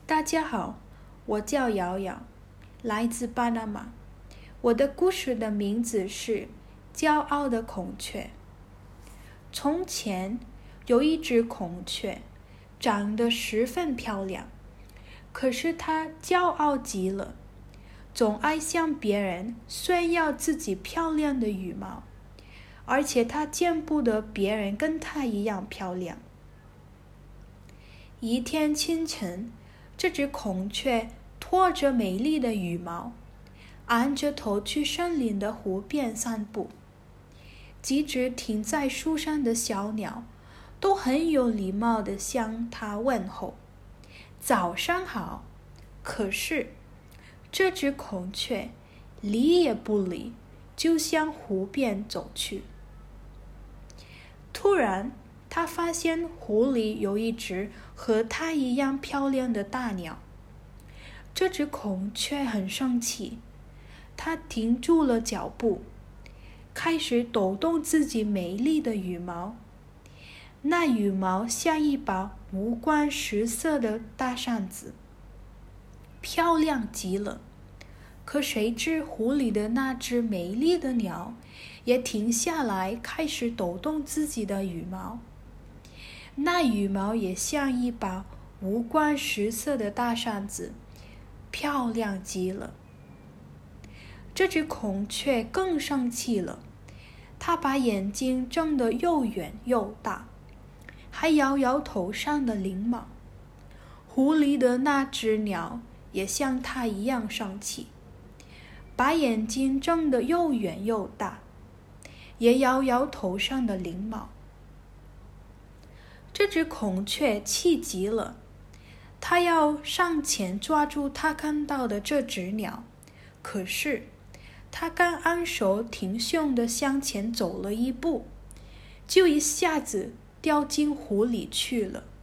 大家好，我叫瑶瑶，来自巴拿马。我的故事的名字是《骄傲的孔雀》。从前有一只孔雀，长得十分漂亮，可是它骄傲极了，总爱向别人炫耀自己漂亮的羽毛，而且它见不得别人跟它一样漂亮。一天清晨，这只孔雀拖着美丽的羽毛，昂着头去森林的湖边散步。几只停在树上的小鸟都很有礼貌地向它问候：“早上好。”可是这只孔雀理也不理，就向湖边走去。突然他发现湖里有一只和它一样漂亮的大鸟。这只孔雀很生气，它停住了脚步，开始抖动自己美丽的羽毛。那羽毛像一把五光十色的大扇子，漂亮极了。可谁知湖里的那只美丽的鸟也停下来，开始抖动自己的羽毛。那羽毛也像一把五光十色的大扇子，漂亮极了。这只孔雀更生气了，它把眼睛睁得又圆又大，还摇摇头上的翎毛。湖里的那只鸟也像它一样生气，把眼睛睁得又圆又大，也摇摇头上的翎毛。这只孔雀气极了，它要上前抓住它看到的这只鸟，可是它刚昂首挺胸地向前走了一步，就一下子掉进湖里去了。